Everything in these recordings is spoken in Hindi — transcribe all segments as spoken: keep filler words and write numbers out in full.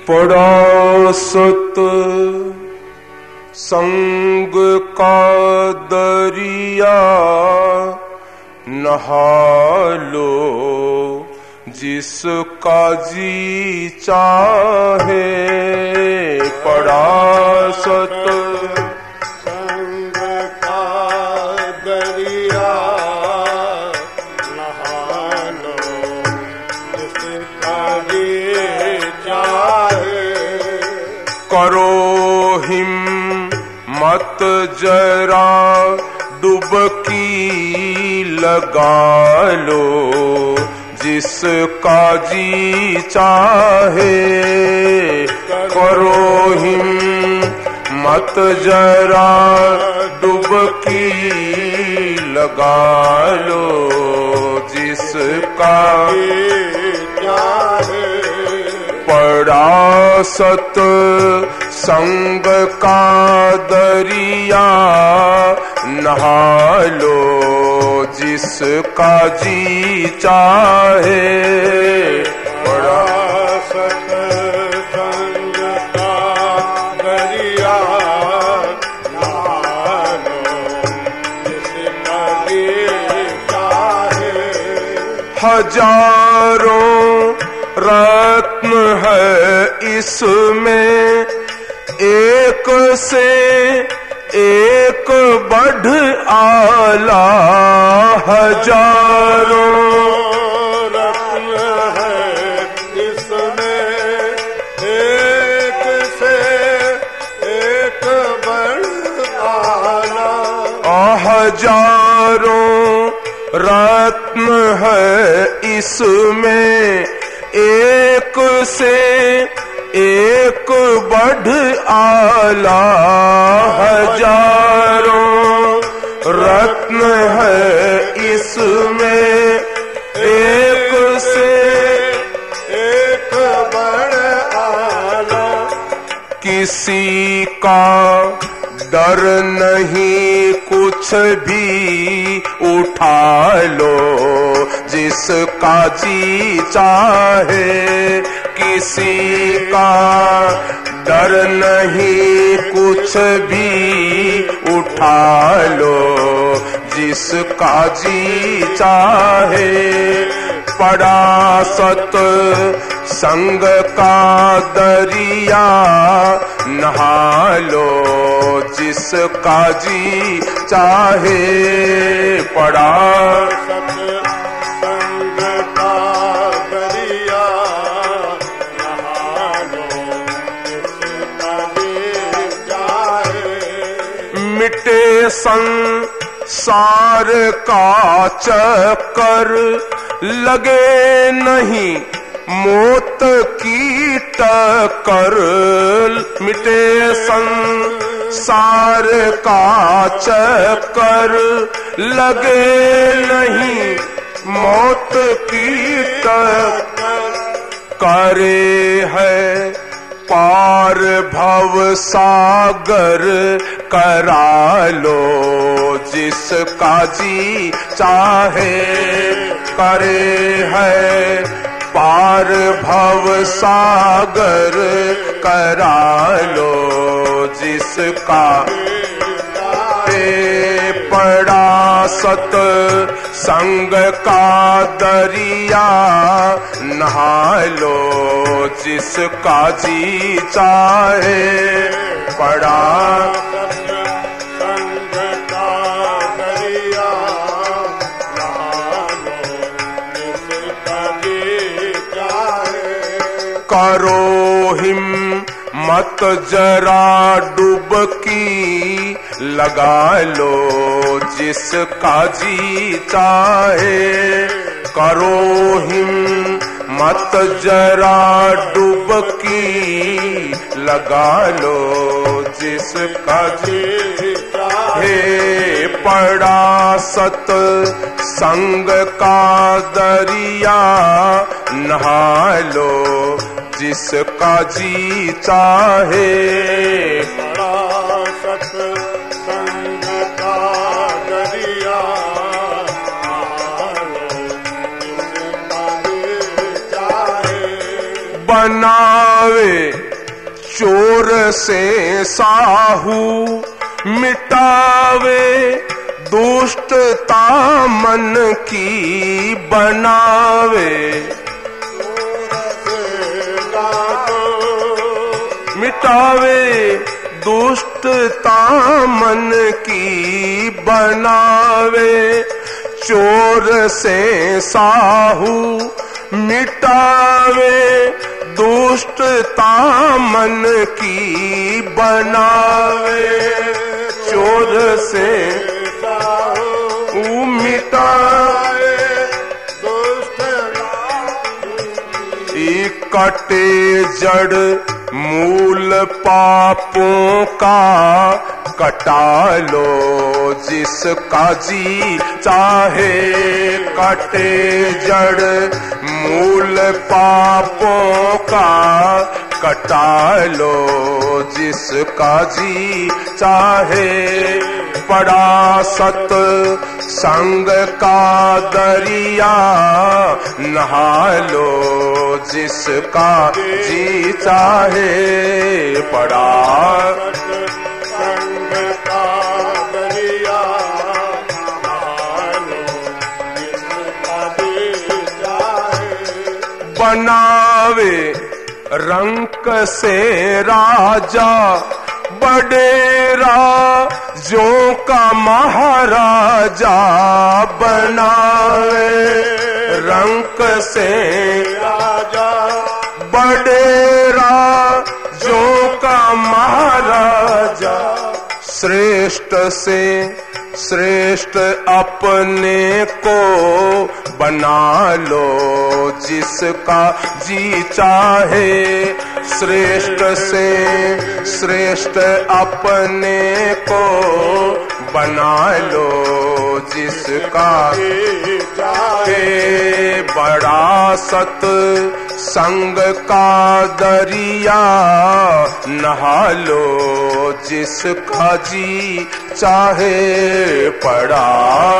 पड़ा सत संग का दरिया, नहा लो जिसका जी चाहे। पड़ा सत संग का दरिया, नहा लो जिसका जी चाहे। करो हिम्मत जरा डुबकी लगा लो जिसका जी चाहे। करो हिम्मत जरा डुबकी लगा लो जिसका चाहे। पड़ा सत संग का दरिया, नहा लो जिसका जी चाहे। पड़ा सत संग का दरिया, नहा लो जिसका जी चाहे। हजारों रत्न है इसमें, एक से एक बढ़ आला। हजारों रत्न है इसमें, एक से एक बढ़ आला। हजारों रत्न है इसमें, एक से एक बढ़ आला। हजारों रत्न है इसमें, एक से एक बढ़ आला। किसी का डर नहीं कुछ भी उठा लो जिसका जी चाहे। किसी का डर नहीं कुछ भी उठा लो जिसका जी चाहे। पड़ा सत संग का दरिया, नहा लो जिसका जी चाहे। पड़ा सत संग का दरिया, नहा लो जिसका जी चाहे। मिटे संसार का चक्कर, लगे नहीं मौत की टक्कर। मिटे संसार का चक्कर, लगे नहीं मौत की टक्कर। करे है पार भव सागर, करा लो जिसका जी चाहे। करे है पार भव सागर, करा लो जिसका। पड़ा सत संग का दरिया, नहा लो जिसका जी चाहे। पड़ा संग का दरिया, नहा लो जिसका जी चाहे। करो हिम्मत जरा डुबकी लगा लो जिसका जी चाहे। करो हिम्मत जरा डुबकी लगा लो जिसका जी चाहे। पड़ा सत संग का दरिया, नहा लो जिसका जी चाहे। पड़ा सत संग का दरिया, नहा लो जिसका जी चाहे। बनावे चोर से साहू, मिटावे दुष्टता मन की बनावे, मिटावे दुष्टता मन की बनावे, चोर से साहू मिटावे दुष्टता मन की बनावे, चोर से साहू मिटावे दुष्टता, कटे जड़ मूल पापों का कटा लो जिसका जी चाहे, कटे जड़ मूल पापों का कटा लो जिसका जी चाहे, पड़ा सत संग का दरिया नहा लो जिसका जी चाहे, पड़ा संग का दरिया नहा लो जिसका जी चाहे, बनावे रंक से राजा बडेरा जो का महाराजा, बनावे रंक से राजा बडेरा जो का महाराजा, श्रेष्ठ से श्रेष्ठ अपने को बना लो जिसका जी चाहे, श्रेष्ठ से श्रेष्ठ अपने को बना लो जिसका चाहे, बड़ा सत संग का दरिया नहा लो जिसका जी चाहे, पड़ा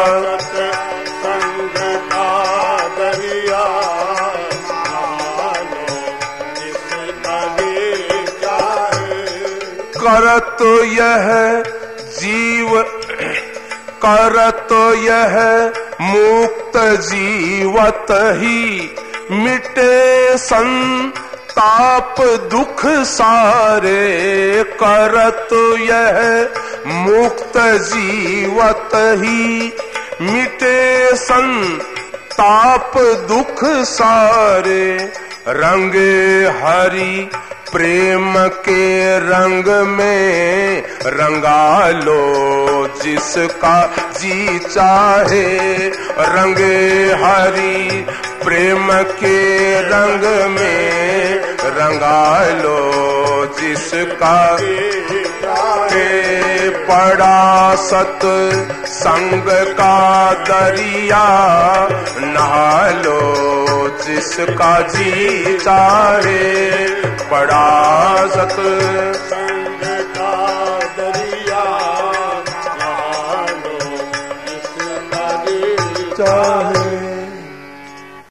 संग का दरिया नहा लो जिसका जी चाहे, करत यह जीव करत यह मुक्त जीवत ही, मिटे संताप दुख सारे, करत यह मुक्त जीवत ही, मिटे संताप दुख सारे, रंगे हरि प्रेम के रंग में रंगा लो जिसका जी चाहे, रंगे हरि प्रेम के रंग में रंगा लो जिसका चाहे, पड़ा सत संग का दरिया नहा लो जिसका जी चाहे, पड़ा सत